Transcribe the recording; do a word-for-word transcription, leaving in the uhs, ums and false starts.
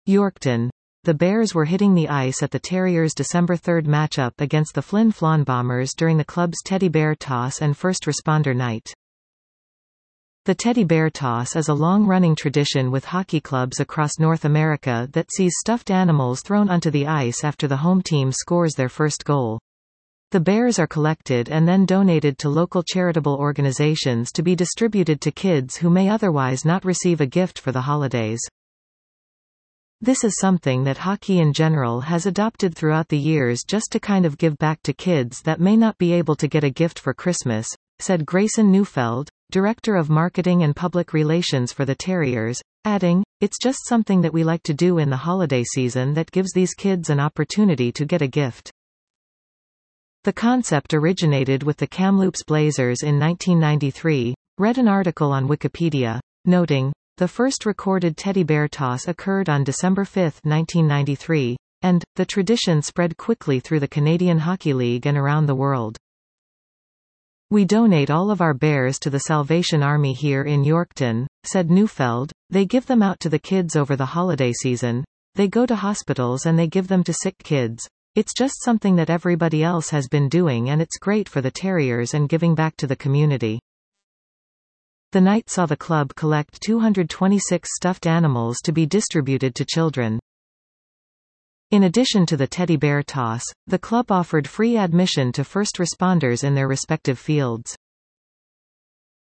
Yorkton. The Bears were hitting the ice at the Terriers' December third matchup against the Flin Flon Bombers during the club's Teddy Bear Toss and First Responder Night. The Teddy Bear Toss is a long-running tradition with hockey clubs across North America that sees stuffed animals thrown onto the ice after the home team scores their first goal. The bears are collected and then donated to local charitable organizations to be distributed to kids who may otherwise not receive a gift for the holidays. This is something that hockey in general has adopted throughout the years just to kind of give back to kids that may not be able to get a gift for Christmas, said Grayson Neufeld, Director of Marketing and Public Relations for the Terriers, adding, "It's just something that we like to do in the holiday season that gives these kids an opportunity to get a gift." The concept originated with the Kamloops Blazers in nineteen ninety-three, read an article on Wikipedia, noting, "The first recorded teddy bear toss occurred on December fifth, nineteen ninety-three, and the tradition spread quickly through the Canadian Hockey League and around the world. We donate all of our bears to the Salvation Army here in Yorkton," said Neufeld. "They give them out to the kids over the holiday season. They go to hospitals and they give them to sick kids. It's just something that everybody else has been doing and it's great for the Terriers and giving back to the community." The night saw the club collect two hundred twenty-six stuffed animals to be distributed to children. In addition to the teddy bear toss, the club offered free admission to first responders in their respective fields.